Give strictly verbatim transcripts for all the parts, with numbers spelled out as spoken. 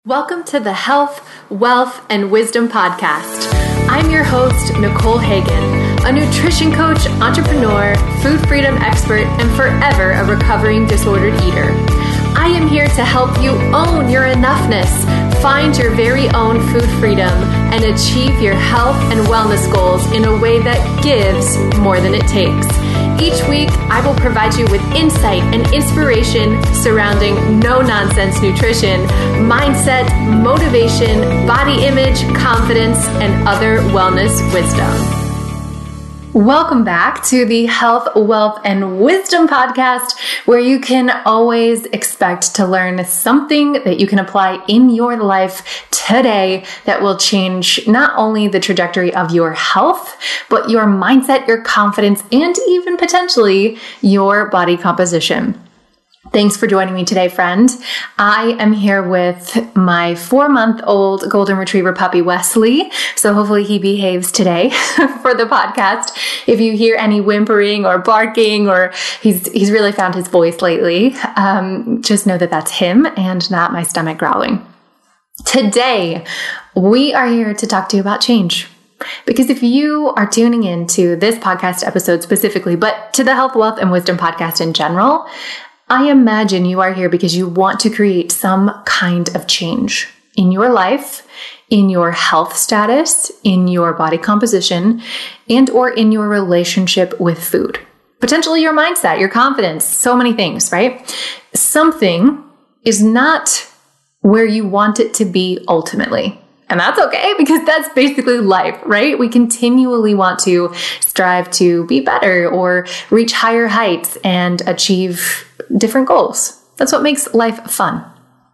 Welcome to the Health, Wealth, and Wisdom Podcast. I'm your host, Nicole Hagan, a nutrition coach, entrepreneur, food freedom expert, and forever a recovering disordered eater. I am here to help you own your enoughness, find your very own food freedom, and achieve your health and wellness goals in a way that gives more than it takes. Each week, I will provide you with insight and inspiration surrounding no-nonsense nutrition, mindset, motivation, body image, confidence, and other wellness wisdom. Welcome back to the Health, Wealth, and Wisdom Podcast, where you can always expect to learn something that you can apply in your life today that will change not only the trajectory of your health, but your mindset, your confidence, and even potentially your body composition. Thanks for joining me today, friend. I am here with my four-month-old golden retriever puppy, Wesley. So hopefully he behaves today for the podcast. If you hear any whimpering or barking, or he's he's really found his voice lately, um, just know that that's him and not my stomach growling. Today, we are here to talk to you about change. Because if you are tuning into this podcast episode specifically, but to the Health, Wealth, and Wisdom Podcast in general, I imagine you are here because you want to create some kind of change in your life, in your health status, in your body composition, and or in your relationship with food. Potentially your mindset, your confidence, so many things, right? Something is not where you want it to be ultimately. And that's okay, because that's basically life, right? We continually want to strive to be better or reach higher heights and achieve different goals. That's what makes life fun.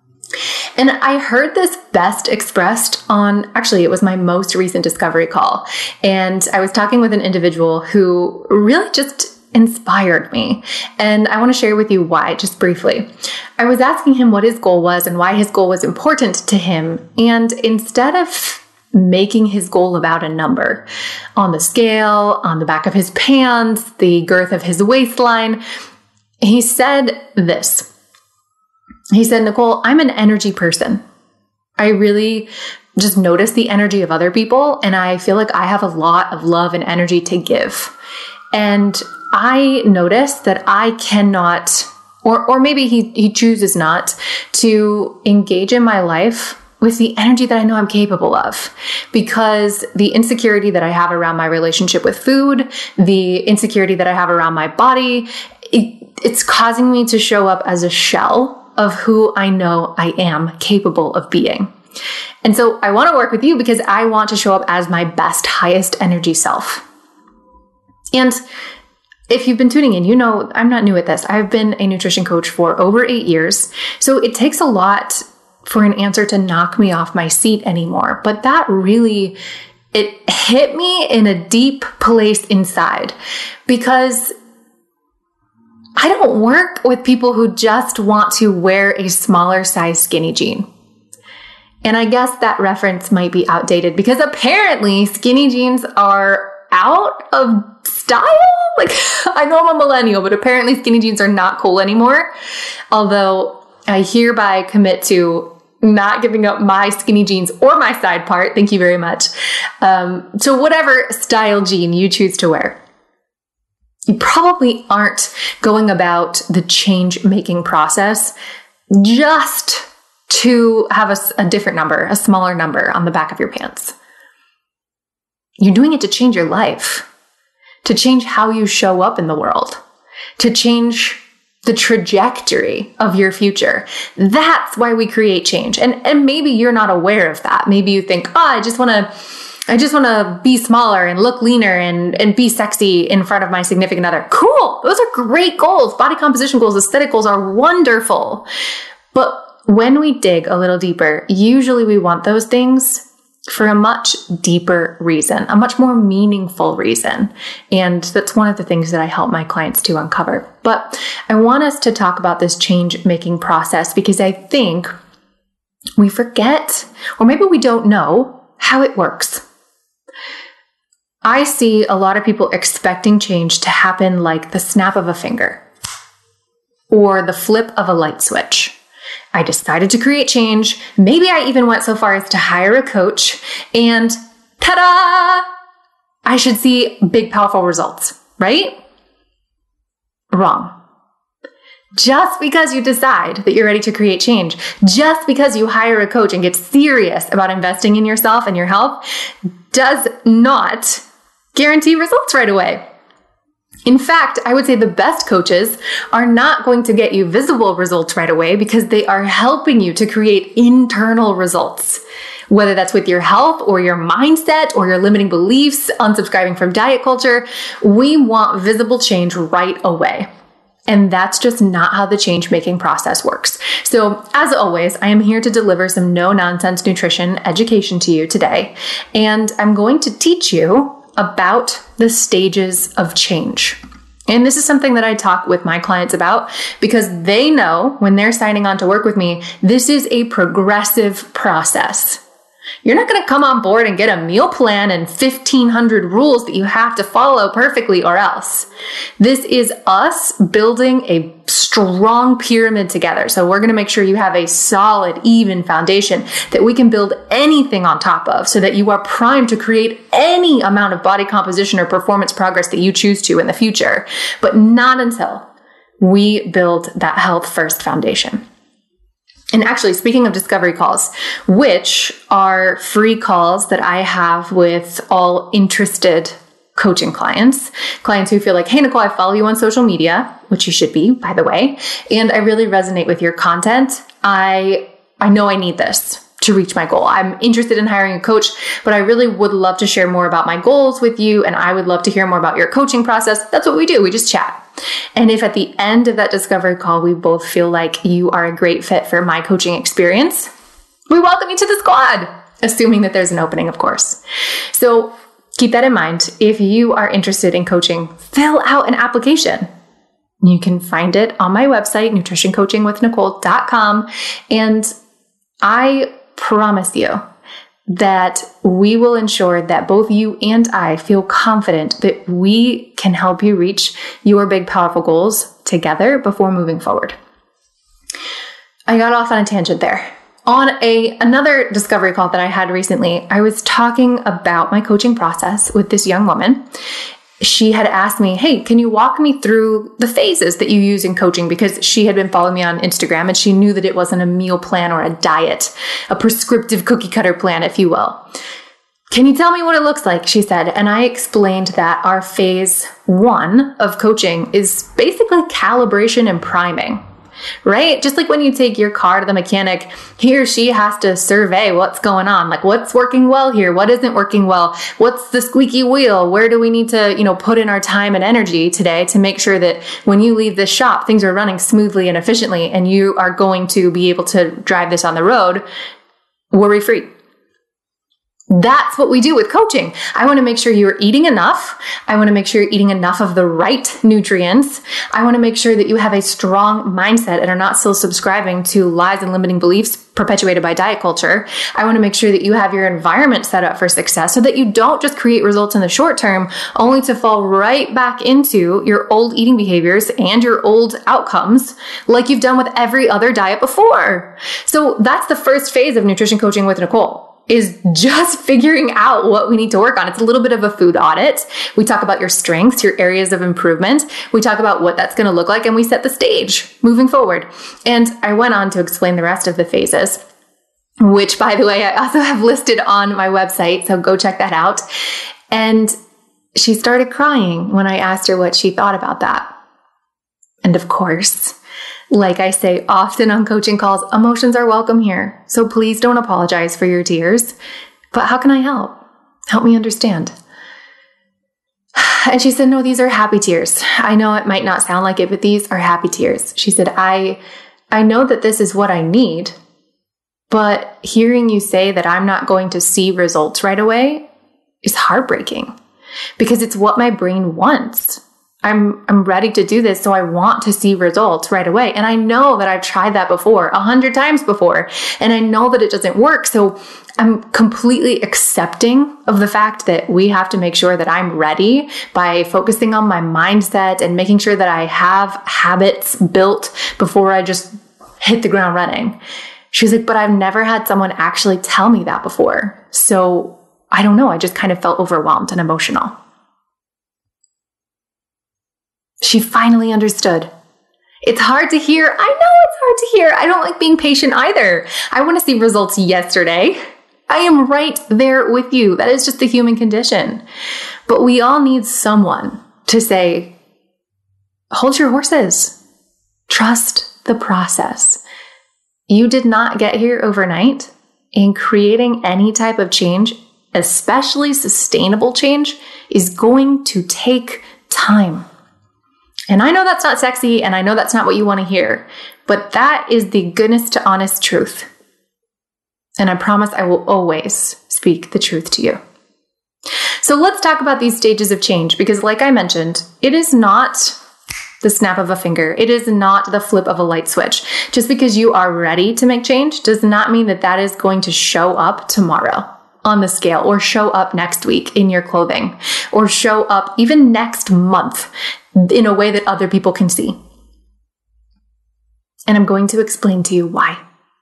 And I heard this best expressed on, actually, it was my most recent discovery call. And I was talking with an individual who really just inspired me. And I want to share with you why, just briefly. I was asking him what his goal was and why his goal was important to him. And instead of making his goal about a number on the scale, on the back of his pants, the girth of his waistline, he said this. He said, Nicole, I'm an energy person. I really just notice the energy of other people, and I feel like I have a lot of love and energy to give. And I notice that I cannot, or or maybe he, he chooses not to engage in my life with the energy that I know I'm capable of, because the insecurity that I have around my relationship with food, the insecurity that I have around my body, it, it's causing me to show up as a shell of who I know I am capable of being. And so I want to work with you because I want to show up as my best, highest energy self. And if you've been tuning in, you know I'm not new at this. I've been a nutrition coach for over eight years. So it takes a lot for an answer to knock me off my seat anymore. But that really, it hit me in a deep place inside, because I don't work with people who just want to wear a smaller size skinny jean. And I guess that reference might be outdated, because apparently skinny jeans are out of style. Like, I know I'm a millennial, but apparently skinny jeans are not cool anymore. Although I hereby commit to not giving up my skinny jeans or my side part. Thank you very much. Um, so whatever style jean you choose to wear, you probably aren't going about the change-making process just to have a, a different number, a smaller number on the back of your pants. You're doing it to change your life, to change how you show up in the world, to change the trajectory of your future. That's why we create change. And and maybe you're not aware of that. Maybe you think, oh, I just want to I just want to be smaller and look leaner and, and be sexy in front of my significant other. Cool. Those are great goals. Body composition goals, aesthetic goals are wonderful. But when we dig a little deeper, usually we want those things for a much deeper reason, a much more meaningful reason. And that's one of the things that I help my clients to uncover. But I want us to talk about this change-making process, because I think we forget, or maybe we don't know, how it works. I see a lot of people expecting change to happen like the snap of a finger or the flip of a light switch. I decided to create change. Maybe I even went so far as to hire a coach, and ta-da! I should see big, powerful results, right? Wrong. Just because you decide that you're ready to create change, just because you hire a coach and get serious about investing in yourself and your health, does not guarantee results right away. In fact, I would say the best coaches are not going to get you visible results right away because they are helping you to create internal results. Whether that's with your health or your mindset or your limiting beliefs, unsubscribing from diet culture, we want visible change right away. And that's just not how the change-making process works. So as always, I am here to deliver some no-nonsense nutrition education to you today. And I'm going to teach you about the stages of change. And this is something that I talk with my clients about because they know when they're signing on to work with me, this is a progressive process. You're not going to come on board and get a meal plan and fifteen hundred rules that you have to follow perfectly or else. This is us building a strong pyramid together. So we're going to make sure you have a solid, even foundation that we can build anything on top of so that you are primed to create any amount of body composition or performance progress that you choose to in the future, but not until we build that health first foundation. And actually, speaking of discovery calls, which are free calls that I have with all interested coaching clients, clients who feel like, hey, Nicole, I follow you on social media, which you should be, by the way, and I really resonate with your content. I, I know I need this to reach my goal. I'm interested in hiring a coach, but I really would love to share more about my goals with you. And I would love to hear more about your coaching process. That's what we do. We just chat. And if at the end of that discovery call, we both feel like you are a great fit for my coaching experience, we welcome you to the squad, assuming that there's an opening, of course. So keep that in mind. If you are interested in coaching, fill out an application. You can find it on my website, nutrition coaching with nicole dot com. And I promise you that we will ensure that both you and I feel confident that we can help you reach your big, powerful goals together before moving forward. I got off on a tangent there. On a another discovery call that I had recently, I was talking about my coaching process with this young woman. She had asked me, hey, can you walk me through the phases that you use in coaching? Because she had been following me on Instagram and she knew that it wasn't a meal plan or a diet, a prescriptive cookie cutter plan, if you will. Can you tell me what it looks like? She said. And I explained that our phase one of coaching is basically calibration and priming. Right? Just like when you take your car to the mechanic, he or she has to survey what's going on. Like what's working well here? What isn't working well? What's the squeaky wheel? Where do we need to, you know, put in our time and energy today to make sure that when you leave this shop, things are running smoothly and efficiently and you are going to be able to drive this on the road worry-free. That's what we do with coaching. I want to make sure you're eating enough. I want to make sure you're eating enough of the right nutrients. I want to make sure that you have a strong mindset and are not still subscribing to lies and limiting beliefs perpetuated by diet culture. I want to make sure that you have your environment set up for success so that you don't just create results in the short term only to fall right back into your old eating behaviors and your old outcomes like you've done with every other diet before. So that's the first phase of Nutrition Coaching with Nicole. Is just figuring out what we need to work on. It's a little bit of a food audit. We talk about your strengths, your areas of improvement. We talk about what that's going to look like, and we set the stage moving forward. And I went on to explain the rest of the phases, which, by the way, I also have listed on my website, so go check that out. And she started crying when I asked her what she thought about that. And of course, like I say often on coaching calls, emotions are welcome here. So please don't apologize for your tears. But how can I help? Help me understand. And she said, no, these are happy tears. I know it might not sound like it, but these are happy tears. She said, I, I know that this is what I need, but hearing you say that I'm not going to see results right away is heartbreaking because it's what my brain wants. I'm I'm ready to do this, so I want to see results right away. And I know that I've tried that before, a hundred times before, and I know that it doesn't work. So I'm completely accepting of the fact that we have to make sure that I'm ready by focusing on my mindset and making sure that I have habits built before I just hit the ground running. She was like, but I've never had someone actually tell me that before. So I don't know. I just kind of felt overwhelmed and emotional. She finally understood. It's hard to hear. I know it's hard to hear. I don't like being patient either. I want to see results yesterday. I am right there with you. That is just the human condition. But we all need someone to say, hold your horses. Trust the process. You did not get here overnight, and creating any type of change, especially sustainable change, is going to take time. And I know that's not sexy, and I know that's not what you want to hear, but that is the goodness to honest truth. And I promise I will always speak the truth to you. So let's talk about these stages of change, because like I mentioned, it is not the snap of a finger. It is not the flip of a light switch. Just because you are ready to make change does not mean that that is going to show up tomorrow on the scale, or show up next week in your clothing, or show up even next month in a way that other people can see. And I'm going to explain to you why.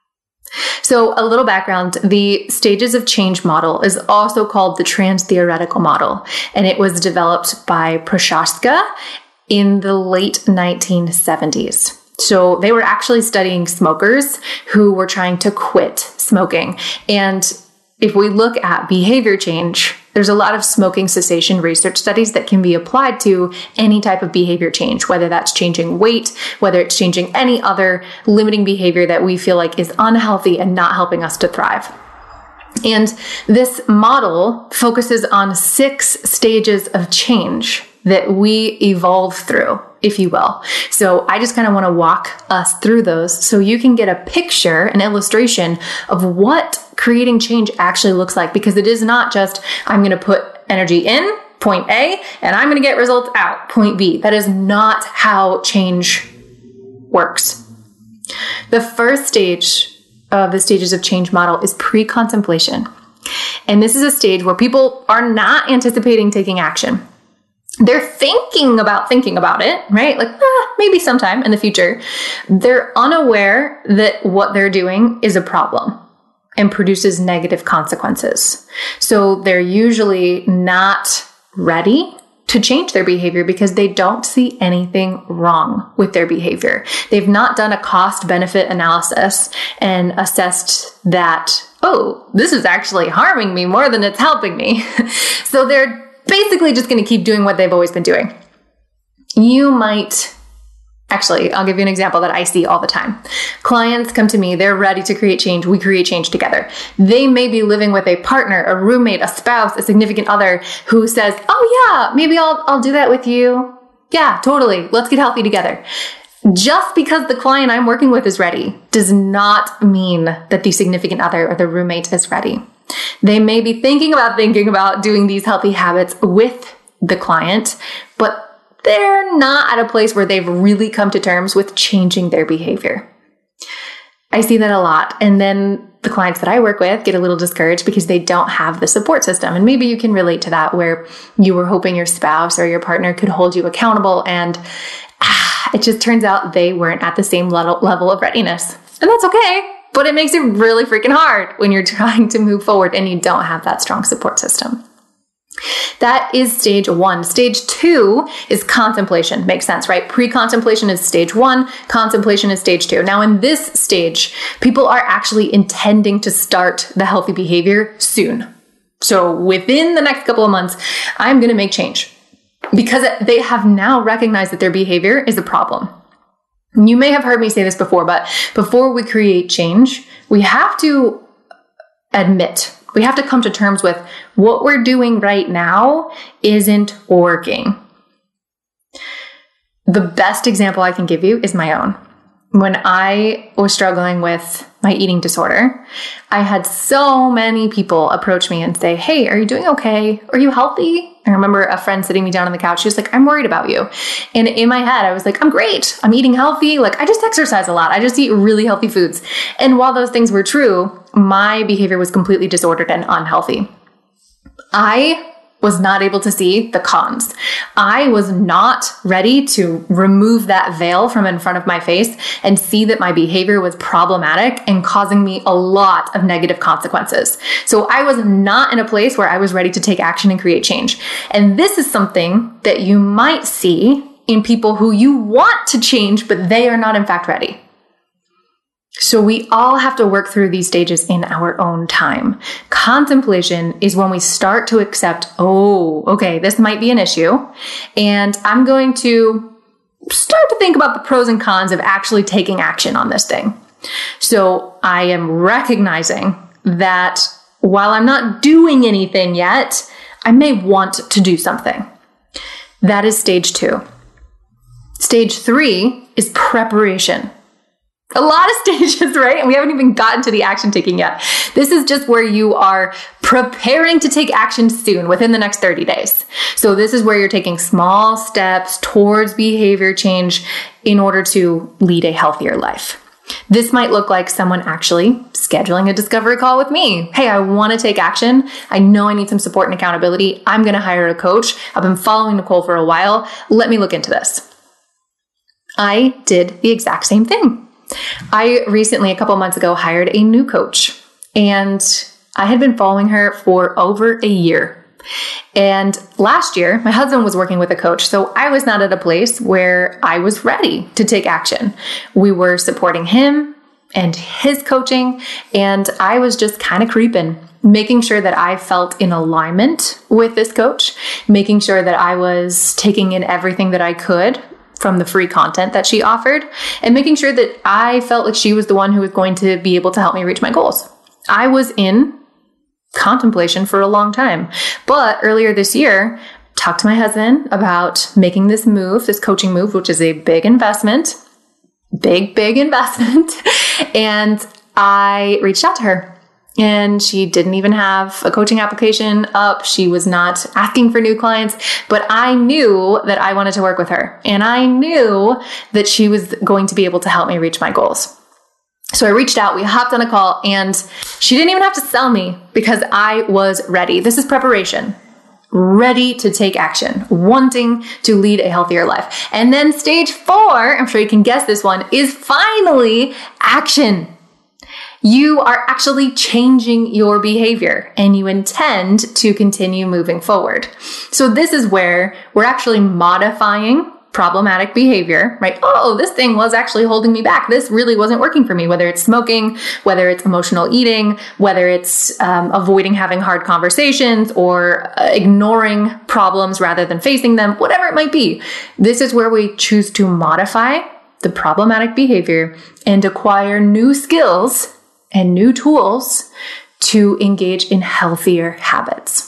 So a little background, the stages of change model is also called the trans-theoretical model, and it was developed by Prochaska in the late nineteen seventies. So they were actually studying smokers who were trying to quit smoking. And if we look at behavior change, there's a lot of smoking cessation research studies that can be applied to any type of behavior change, whether that's changing weight, whether it's changing any other limiting behavior that we feel like is unhealthy and not helping us to thrive. And this model focuses on six stages of change that we evolve through, if you will. So I just kind of want to walk us through those so you can get a picture, an illustration of what creating change actually looks like, because it is not just, I'm going to put energy in, point A, and I'm going to get results out, point B. That is not how change works. The first stage of the stages of change model is pre-contemplation. And this is a stage where people are not anticipating taking action. They're thinking about thinking about it, right? Like, ah, maybe sometime in the future. They're unaware that what they're doing is a problem and produces negative consequences. So they're usually not ready to change their behavior because they don't see anything wrong with their behavior. They've not done a cost-benefit analysis and assessed that, oh, this is actually harming me more than it's helping me. So they're basically just going to keep doing what they've always been doing. You might, actually, I'll give you an example that I see all the time. Clients come to me, they're ready to create change. We create change together. They may be living with a partner, a roommate, a spouse, a significant other who says, oh yeah, maybe I'll, I'll do that with you. Yeah, totally. Let's get healthy together. Just because the client I'm working with is ready does not mean that the significant other or the roommate is ready. They may be thinking about thinking about doing these healthy habits with the client, but they're not at a place where they've really come to terms with changing their behavior. I see that a lot. And then the clients that I work with get a little discouraged because they don't have the support system. And maybe you can relate to that, where you were hoping your spouse or your partner could hold you accountable, and ah, it just turns out they weren't at the same level, level of readiness. And that's okay. But it makes it really freaking hard when you're trying to move forward and you don't have that strong support system. That is stage one. Stage two is contemplation. Makes sense, right? Pre-contemplation is stage one. Contemplation is stage two. Now, in this stage, people are actually intending to start the healthy behavior soon. So within the next couple of months, I'm going to make change because they have now recognized that their behavior is a problem. You may have heard me say this before, but before we create change, we have to admit, we have to come to terms with what we're doing right now isn't working. The best example I can give you is my own. When I was struggling with my eating disorder, I had so many people approach me and say, hey, are you doing okay? Are you healthy? I remember a friend sitting me down on the couch. She was like, I'm worried about you. And in my head, I was like, I'm great. I'm eating healthy. Like, I just exercise a lot. I just eat really healthy foods. And while those things were true, my behavior was completely disordered and unhealthy. I was not able to see the cons. I was not ready to remove that veil from in front of my face and see that my behavior was problematic and causing me a lot of negative consequences. So I was not in a place where I was ready to take action and create change. And this is something that you might see in people who you want to change, but they are not in fact ready. So we all have to work through these stages in our own time. Contemplation is when we start to accept, oh, okay, this might be an issue, and I'm going to start to think about the pros and cons of actually taking action on this thing. So I am recognizing that while I'm not doing anything yet, I may want to do something. That is stage two. Stage three is preparation. A lot of stages, right? And we haven't even gotten to the action taking yet. This is just where you are preparing to take action soon, within the next thirty days. So this is where you're taking small steps towards behavior change in order to lead a healthier life. This might look like someone actually scheduling a discovery call with me. Hey, I want to take action. I know I need some support and accountability. I'm going to hire a coach. I've been following Nicole for a while. Let me look into this. I did the exact same thing. I recently, a couple months ago, hired a new coach, and I had been following her for over a year. And last year, my husband was working with a coach, so I was not at a place where I was ready to take action. We were supporting him and his coaching, and I was just kind of creeping, making sure that I felt in alignment with this coach, making sure that I was taking in everything that I could from the free content that she offered, and making sure that I felt like she was the one who was going to be able to help me reach my goals. I was in contemplation for a long time, but earlier this year, talked to my husband about making this move, this coaching move, which is a big investment, big, big investment. And I reached out to her. And she didn't even have a coaching application up. She was not asking for new clients, but I knew that I wanted to work with her. And I knew that she was going to be able to help me reach my goals. So I reached out, we hopped on a call, and she didn't even have to sell me because I was ready. This is preparation. Ready to take action, wanting to lead a healthier life. And then stage four, I'm sure you can guess this one, is finally action. You are actually changing your behavior and you intend to continue moving forward. So this is where we're actually modifying problematic behavior, right? Oh, this thing was actually holding me back. This really wasn't working for me, whether it's smoking, whether it's emotional eating, whether it's um, avoiding having hard conversations or uh, ignoring problems rather than facing them, whatever it might be. This is where we choose to modify the problematic behavior and acquire new skills and new tools to engage in healthier habits.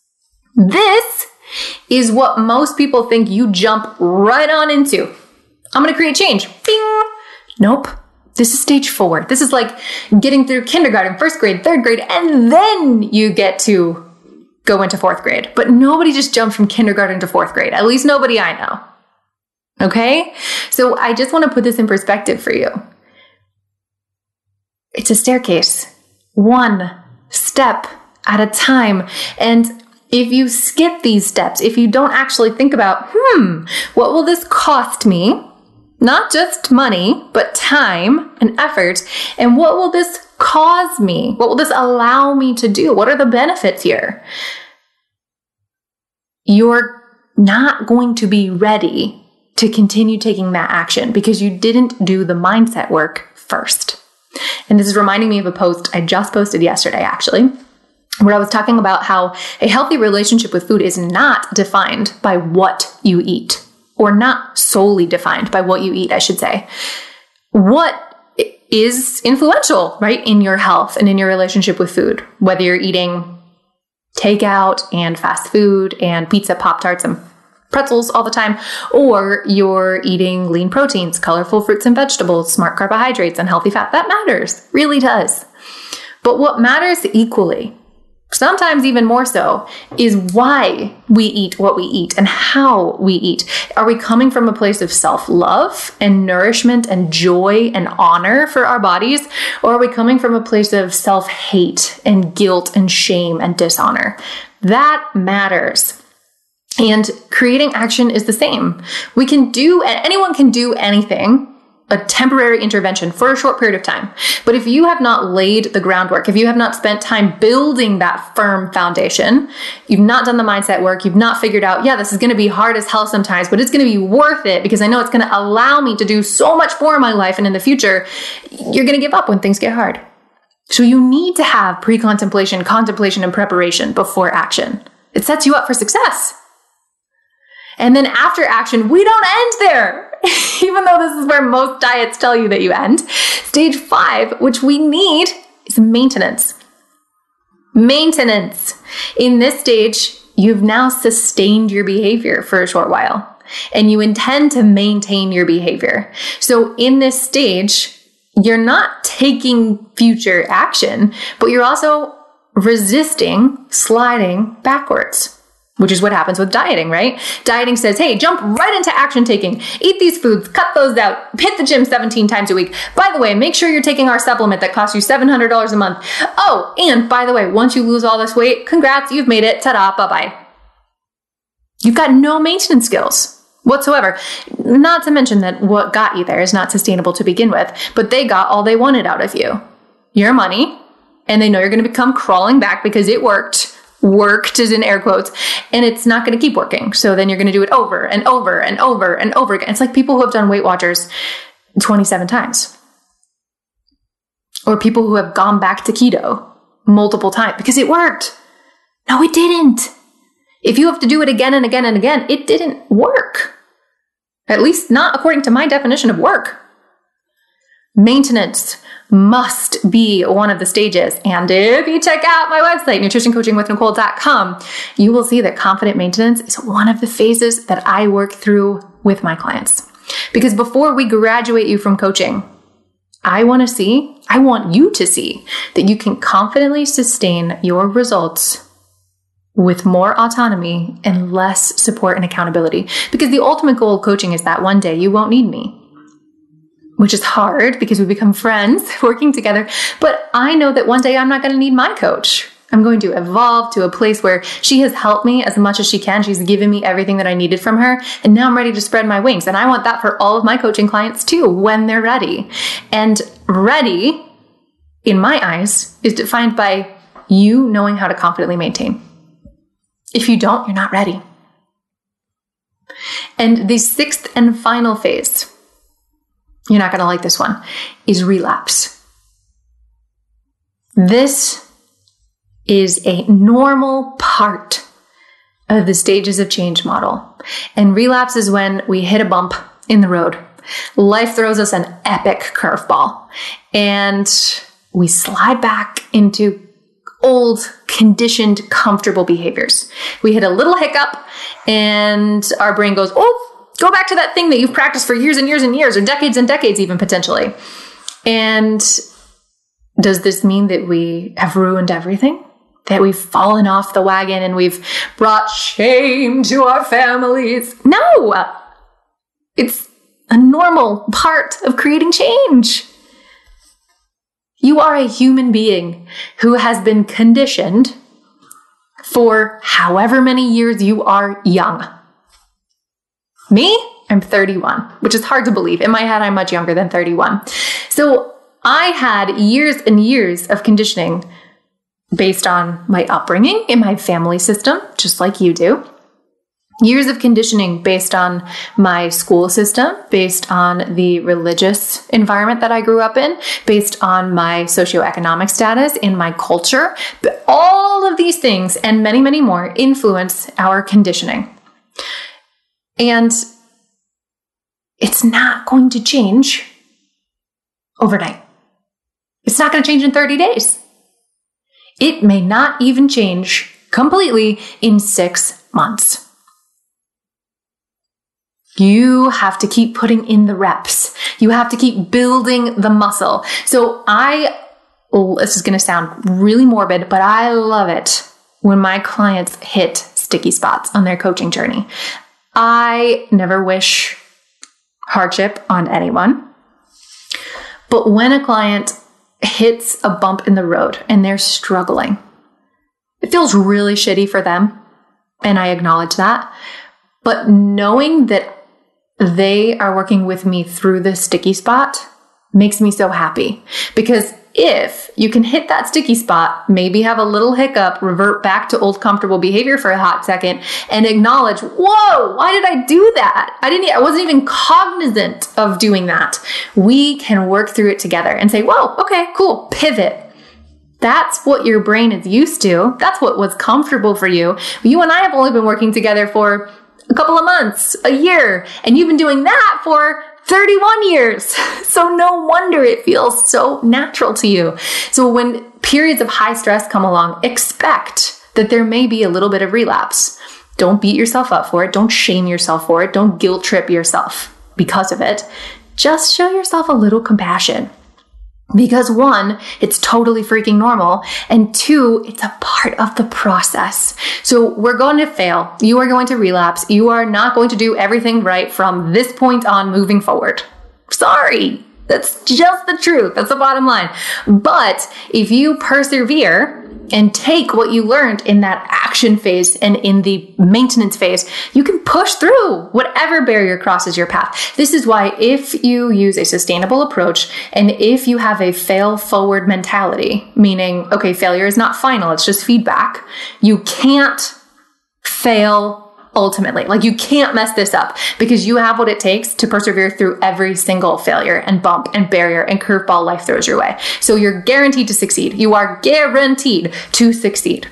This is what most people think you jump right on into. I'm going to create change. Bing. Nope. This is stage four. This is like getting through kindergarten, first grade, third grade, and then you get to go into fourth grade. But nobody just jumps from kindergarten to fourth grade. At least nobody I know. Okay? So I just want to put this in perspective for you. It's a staircase, one step at a time. And if you skip these steps, if you don't actually think about, hmm, what will this cost me? Not just money, but time and effort. And what will this cause me? What will this allow me to do? What are the benefits here? You're not going to be ready to continue taking that action because you didn't do the mindset work first. And this is reminding me of a post I just posted yesterday, actually, where I was talking about how a healthy relationship with food is not defined by what you eat, or not solely defined by what you eat, I should say. What is influential, right, in your health and in your relationship with food, whether you're eating takeout and fast food and pizza, Pop-Tarts, and pretzels all the time, or you're eating lean proteins, colorful fruits and vegetables, smart carbohydrates, and healthy fat. That matters, really does. But what matters equally sometimes even more so, is why we eat what we eat and how we eat. Are we coming from a place of self-love and nourishment and joy and honor for our bodies? Or are we coming from a place of self-hate and guilt and shame and dishonor? That matters. And creating action is the same. We can do, anyone can do anything, a temporary intervention for a short period of time. But if you have not laid the groundwork, if you have not spent time building that firm foundation, you've not done the mindset work, you've not figured out, yeah, this is going to be hard as hell sometimes, but it's going to be worth it because I know it's going to allow me to do so much more in my life and in the future, you're going to give up when things get hard. So you need to have pre-contemplation, contemplation, and preparation before action. It sets you up for success. And then after action, we don't end there. Even though this is where most diets tell you that you end. Stage five, which we need, is maintenance. Maintenance. In this stage, you've now sustained your behavior for a short while, and you intend to maintain your behavior. So in this stage, you're not taking future action, but you're also resisting sliding backwards. Which is what happens with dieting, right? Dieting says, hey, jump right into action taking. Eat these foods, cut those out, hit the gym seventeen times a week. By the way, make sure you're taking our supplement that costs you seven hundred dollars a month. Oh, and by the way, once you lose all this weight, congrats, you've made it. Ta-da, bye-bye. You've got no maintenance skills whatsoever. Not to mention that what got you there is not sustainable to begin with, but they got all they wanted out of you. Your money, and they know you're going to become crawling back because it worked. Worked is in air quotes, and it's not going to keep working. So then you're going to do it over and over and over and over again. It's like people who have done Weight Watchers twenty-seven times, or people who have gone back to keto multiple times because it worked. No, it didn't. If you have to do it again and again and again, it didn't work. At least not according to my definition of work. Maintenance must be one of the stages. And if you check out my website, nutrition coaching with nicole dot com, you will see that confident maintenance is one of the phases that I work through with my clients. Because before we graduate you from coaching, I want to see, I want you to see that you can confidently sustain your results with more autonomy and less support and accountability. Because the ultimate goal of coaching is that one day you won't need me. Which is hard because we become friends working together. But I know that one day I'm not going to need my coach. I'm going to evolve to a place where she has helped me as much as she can. She's given me everything that I needed from her. And now I'm ready to spread my wings. And I want that for all of my coaching clients too, when they're ready. And ready, in my eyes, is defined by you knowing how to confidently maintain. If you don't, you're not ready. And the sixth and final phase, you're not going to like this one, is relapse. This is a normal part of the stages of change model. And relapse is when we hit a bump in the road. Life throws us an epic curveball and we slide back into old, conditioned, comfortable behaviors. We hit a little hiccup and our brain goes, oh, go back to that thing that you've practiced for years and years and years, or decades and decades even potentially. And does this mean that we have ruined everything? That we've fallen off the wagon and we've brought shame to our families? No! It's a normal part of creating change. You are a human being who has been conditioned for however many years you are young. Me, I'm thirty-one, which is hard to believe. In my head, I'm much younger than thirty-one. So I had years and years of conditioning based on my upbringing in my family system, just like you do. Years of conditioning based on my school system, based on the religious environment that I grew up in, based on my socioeconomic status, in my culture. But all of these things and many, many more influence our conditioning. And it's not going to change overnight. It's not going to change in thirty days. It may not even change completely in six months. You have to keep putting in the reps. You have to keep building the muscle. So I this is going to sound really morbid, but I love it when my clients hit sticky spots on their coaching journey. I never wish hardship on anyone, but when a client hits a bump in the road and they're struggling, it feels really shitty for them, and I acknowledge that. But knowing that they are working with me through this sticky spot makes me so happy, because if you can hit that sticky spot, maybe have a little hiccup, revert back to old comfortable behavior for a hot second, and acknowledge, whoa, why did I do that? I didn't, I wasn't even cognizant of doing that. We can work through it together and say, whoa, okay, cool, pivot. That's what your brain is used to. That's what was comfortable for you. You and I have only been working together for a couple of months, a year, and you've been doing that for thirty-one years. So no wonder it feels so natural to you. So when periods of high stress come along, expect that there may be a little bit of relapse. Don't beat yourself up for it. Don't shame yourself for it. Don't guilt trip yourself because of it. Just show yourself a little compassion. Because one, it's totally freaking normal. And two, it's a part of the process. So we're going to fail. You are going to relapse. You are not going to do everything right from this point on moving forward. Sorry. That's just the truth. That's the bottom line. But if you persevere and take what you learned in that action phase and in the maintenance phase, you can push through whatever barrier crosses your path. This is why if you use a sustainable approach and if you have a fail forward mentality, meaning, okay, failure is not final, it's just feedback, you can't fail ultimately. Like, you can't mess this up because you have what it takes to persevere through every single failure and bump and barrier and curveball life throws your way. So you're guaranteed to succeed. You are guaranteed to succeed.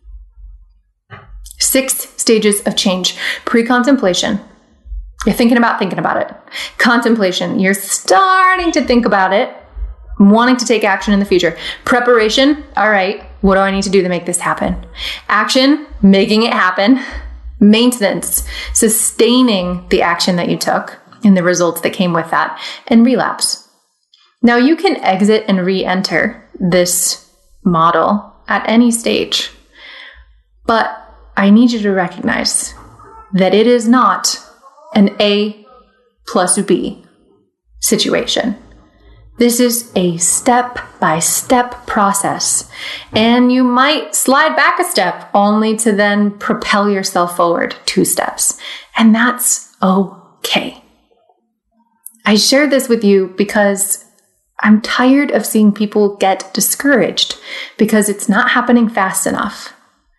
Six stages of change. Pre-contemplation. You're thinking about thinking about it. Contemplation. You're starting to think about it, wanting to take action in the future. Preparation. All right, what do I need to do to make this happen? Action. Making it happen. Maintenance, sustaining the action that you took and the results that came with that, and relapse. Now, you can exit and re-enter this model at any stage, but I need you to recognize that it is not an A plus B situation. This is a step-by-step process, and you might slide back a step only to then propel yourself forward two steps, and that's okay. I share this with you because I'm tired of seeing people get discouraged because it's not happening fast enough.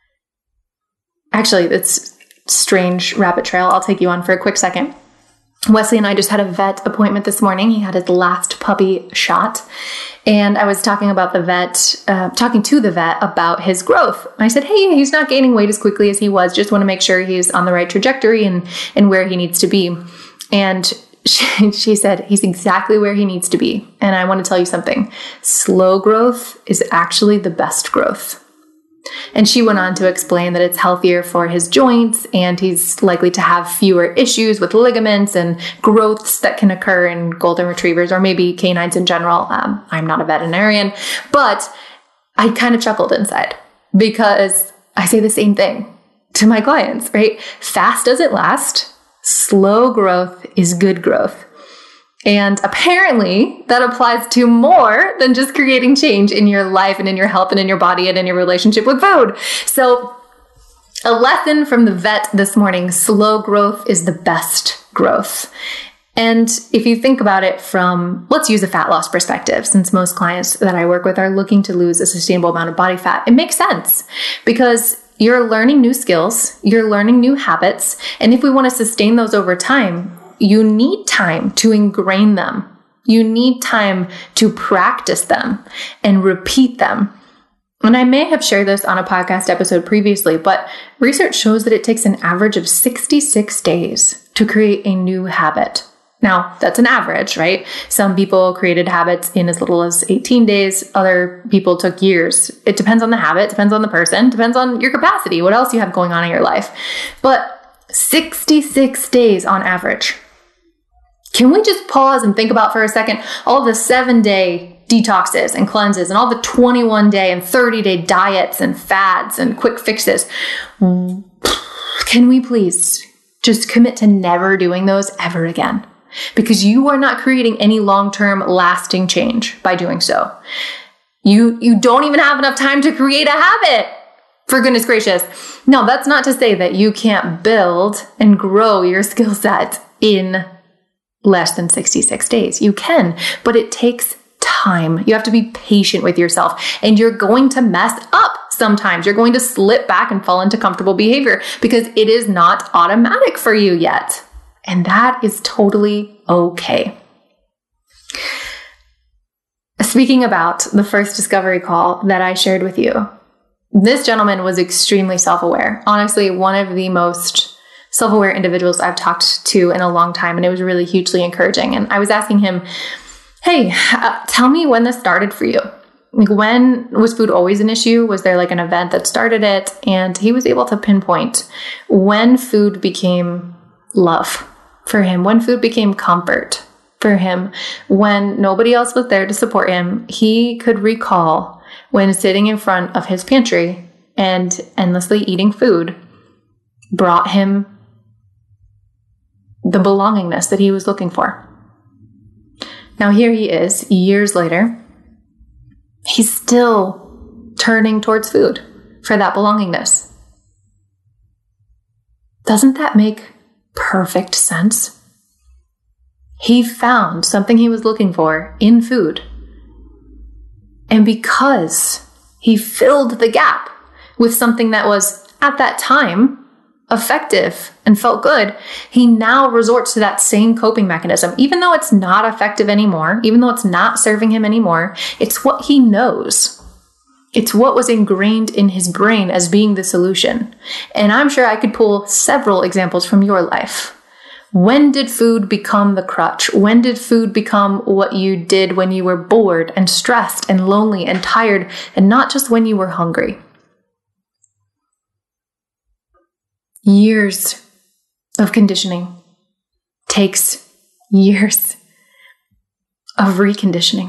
Actually, that's strange rabbit trail I'll take you on for a quick second. Wesley and I just had a vet appointment this morning. He had his last puppy shot. And I was talking about the vet, uh, talking to the vet about his growth. I said, hey, he's not gaining weight as quickly as he was. Just want to make sure he's on the right trajectory and, and where he needs to be. And she, she said, he's exactly where he needs to be. And I want to tell you something. Slow growth is actually the best growth. And she went on to explain that it's healthier for his joints and he's likely to have fewer issues with ligaments and growths that can occur in golden retrievers or maybe canines in general. Um, I'm not a veterinarian, but I kind of chuckled inside because I say the same thing to my clients, right? Fast doesn't last. Slow growth is good growth. And apparently that applies to more than just creating change in your life and in your health and in your body and in your relationship with food. So a lesson from the vet this morning, slow growth is the best growth. And if you think about it from, let's use a fat loss perspective, since most clients that I work with are looking to lose a sustainable amount of body fat, it makes sense because you're learning new skills, you're learning new habits. And if we want to sustain those over time, you need time to ingrain them. You need time to practice them and repeat them. And I may have shared this on a podcast episode previously, but research shows that it takes an average of sixty-six days to create a new habit. Now, that's an average, right? Some people created habits in as little as eighteen days. Other people took years. It depends on the habit, depends on the person, depends on your capacity, what else you have going on in your life. But sixty-six days on average. Can we just pause and think about for a second all the seven day detoxes and cleanses and all the twenty-one day and thirty day diets and fads and quick fixes. Can we please just commit to never doing those ever again? Because you are not creating any long-term lasting change by doing so. You, you don't even have enough time to create a habit. For goodness gracious. Now, that's not to say that you can't build and grow your skill set in less than sixty-six days. You can, but it takes time. You have to be patient with yourself, and you're going to mess up sometimes. You're going to slip back and fall into comfortable behavior because it is not automatic for you yet. And that is totally okay. Speaking about the first discovery call that I shared with you, this gentleman was extremely self-aware. Honestly, one of the most self-aware individuals I've talked to in a long time, and it was really hugely encouraging. And I was asking him, hey, uh, tell me when this started for you. Like, when was food always an issue? Was there like an event that started it? And he was able to pinpoint when food became love for him, when food became comfort for him, when nobody else was there to support him. He could recall when sitting in front of his pantry and endlessly eating food brought him the belongingness that he was looking for. Now here he is, years later. He's still turning towards food for that belongingness. Doesn't that make perfect sense? He found something he was looking for in food. And because he filled the gap with something that was, at that time, effective and felt good, he now resorts to that same coping mechanism. Even though it's not effective anymore, even though it's not serving him anymore, it's what he knows. It's what was ingrained in his brain as being the solution. And I'm sure I could pull several examples from your life. When did food become the crutch? When did food become what you did when you were bored and stressed and lonely and tired, and not just when you were hungry? Years of conditioning takes years of reconditioning.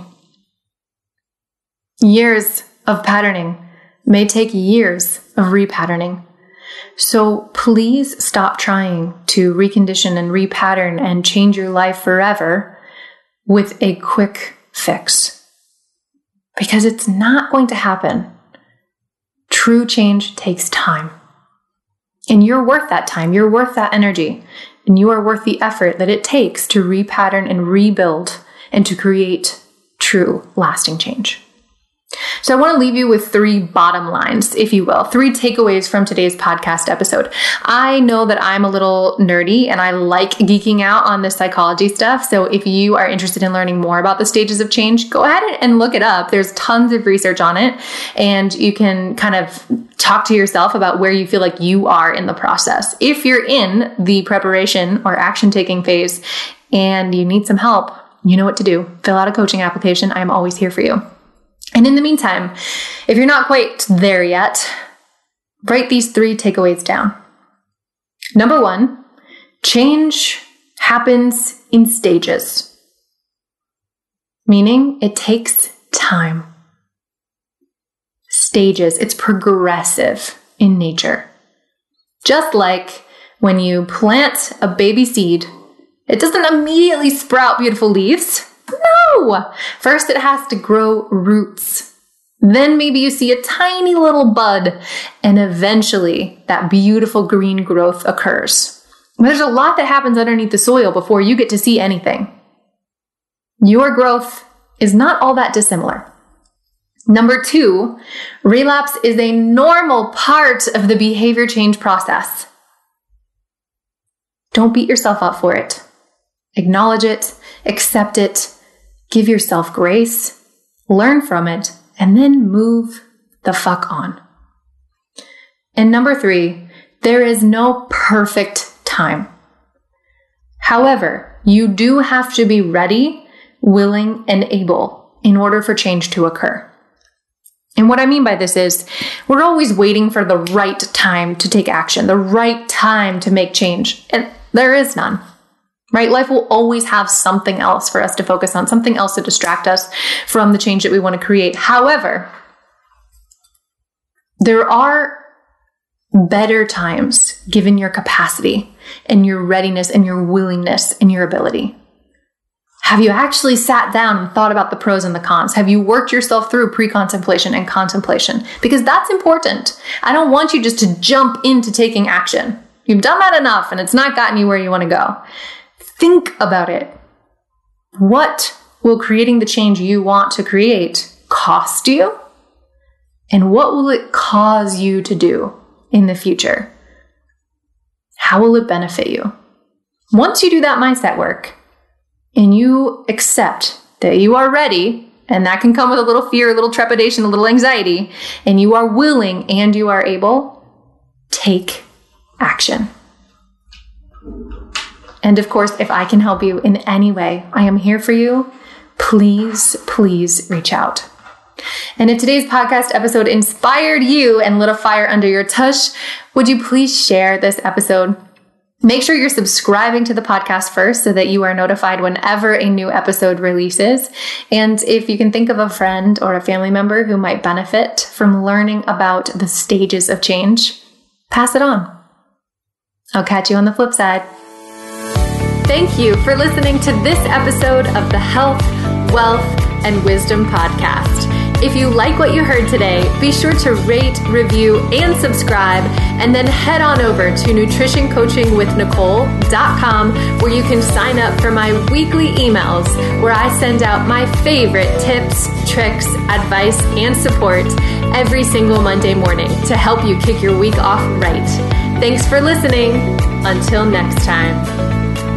Years of patterning may take years of repatterning. So please stop trying to recondition and repattern and change your life forever with a quick fix, because it's not going to happen. True change takes time. And you're worth that time. You're worth that energy. And you are worth the effort that it takes to repattern and rebuild and to create true lasting change. So I want to leave you with three bottom lines, if you will, three takeaways from today's podcast episode. I know that I'm a little nerdy and I like geeking out on this psychology stuff. So if you are interested in learning more about the stages of change, go ahead and look it up. There's tons of research on it, and you can kind of talk to yourself about where you feel like you are in the process. If you're in the preparation or action taking phase and you need some help, you know what to do. Fill out a coaching application. I'm always here for you. And in the meantime, if you're not quite there yet, write these three takeaways down. Number one, change happens in stages, meaning it takes time. Stages, it's progressive in nature. Just like when you plant a baby seed, it doesn't immediately sprout beautiful leaves. No! First, it has to grow roots. Then maybe you see a tiny little bud, and eventually that beautiful green growth occurs. There's a lot that happens underneath the soil before you get to see anything. Your growth is not all that dissimilar. Number two, relapse is a normal part of the behavior change process. Don't beat yourself up for it. Acknowledge it, accept it, give yourself grace, learn from it, and then move the fuck on. And number three, there is no perfect time. However, you do have to be ready, willing, and able in order for change to occur. And what I mean by this is, we're always waiting for the right time to take action, the right time to make change, and there is none. right? Life will always have something else for us to focus on, something else to distract us from the change that we want to create. However, there are better times given your capacity and your readiness and your willingness and your ability. Have you actually sat down and thought about the pros and the cons? Have you worked yourself through pre-contemplation and contemplation? Because that's important. I don't want you just to jump into taking action. You've done that enough and it's not gotten you where you want to go. Think about it. What will creating the change you want to create cost you? And what will it cause you to do in the future? How will it benefit you? Once you do that mindset work and you accept that you are ready, and that can come with a little fear, a little trepidation, a little anxiety, and you are willing and you are able, take action. And of course, if I can help you in any way, I am here for you. Please, please reach out. And if today's podcast episode inspired you and lit a fire under your tush, would you please share this episode? Make sure you're subscribing to the podcast first so that you are notified whenever a new episode releases. And if you can think of a friend or a family member who might benefit from learning about the stages of change, pass it on. I'll catch you on the flip side. Thank you for listening to this episode of the Health, Wealth, and Wisdom Podcast. If you like what you heard today, be sure to rate, review, and subscribe, and then head on over to nutrition coaching with nicole dot com where you can sign up for my weekly emails where I send out my favorite tips, tricks, advice, and support every single Monday morning to help you kick your week off right. Thanks for listening. Until next time.